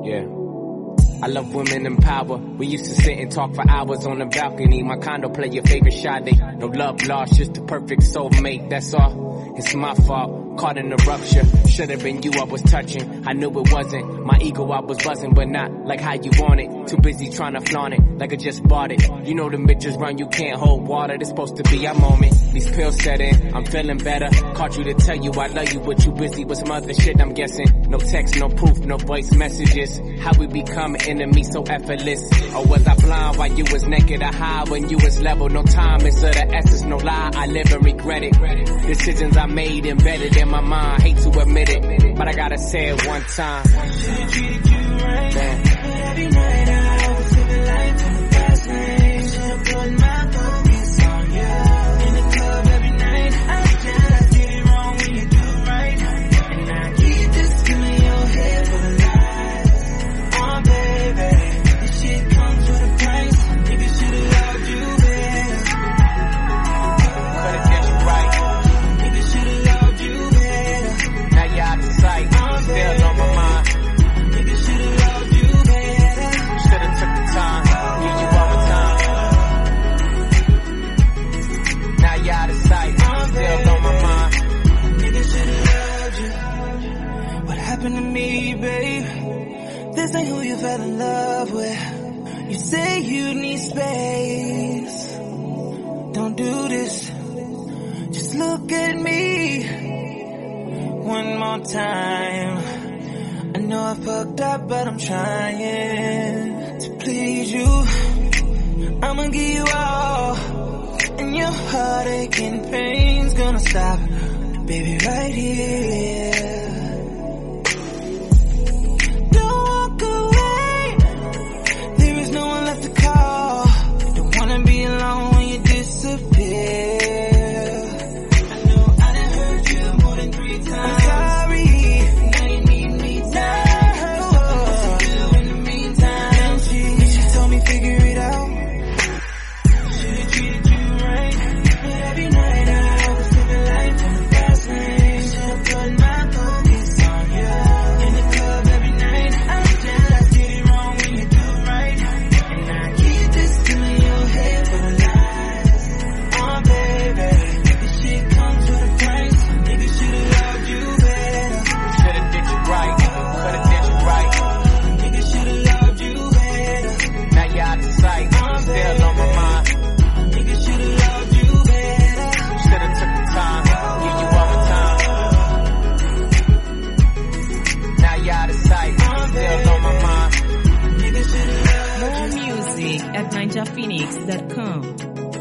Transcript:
Yeah. I love women in power. We used to sit and talk for hours on the balcony. My condo play your favorite Sade. No love lost, just the perfect soulmate, that's all. It's my fault, caught in a rupture. Should've been you I was touching, I knew it wasn't. My ego I was buzzing, but not like how you want it. Too busy trying to flaunt it, like I just bought it. You know the bitches run, you can't hold water. This supposed to be our moment. These pills set in, I'm feeling better. Caught you to tell you I love you, but you busy with some other shit I'm guessing. No text, no proof, no voice messages. How we become enemies so effortless. Or was I blind while you was naked or high when you was level? No time is of the essence, no lie, I live and regret it. Decisions I made embedded in my mind, hate to admit it, but I gotta say it one time. Should've treated you right. Every night I was living life on the fast lane. Should've put my focus on you. In the club every night, I just did it wrong when you do right. And I keep just giving your head for the lies. Oh baby, this shit comes with a price. Nigga should've loved you better. Could've did you right. Nigga should've loved you better. Now you're out of sight, still on my mind. Nigga should've loved you better. Should've took the time, give you all the time. Now you're out of sight, still on my mind. Nigga should've loved you. What happened to me, babe? This ain't who you fell in love with. You say you need space. Don't do this. Just look at me one more time. I know I fucked up, but I'm trying to please you. I'ma give you all, and your heartache and pain's gonna stop, baby, right here. Don't walk away. There is no one left to call. Don't wanna be alone when you disappear. I know I done hurt you more than 3 times. I'm sorry. Now you need me now. What to do in the meantime? She told me figure it out. Should've treated you right. But every night I was living life on the fast lane. Should've put my focus on you. In the club every night, I just did it wrong when you do right. And I keep just giving your head for the lies. Oh baby, this shit comes with a price. Nigga should've loved you better. Should've did you right, could've did you right. Nigga should've loved you better. Now you're out of sight, still on my mind. Nigga should've loved you better. Should've took the time, give you all the time. Now you're out of sight, still on my mind. Nigga should've loved you. More music at ninjaphoenix.com.